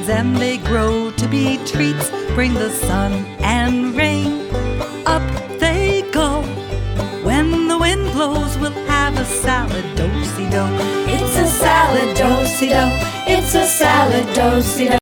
seeds and they grow to be treats, bring the sun and rain. Up they go. When the wind blows, we'll have a salad do-si-do. It's a salad do-si-do. It's a salad do-si-do.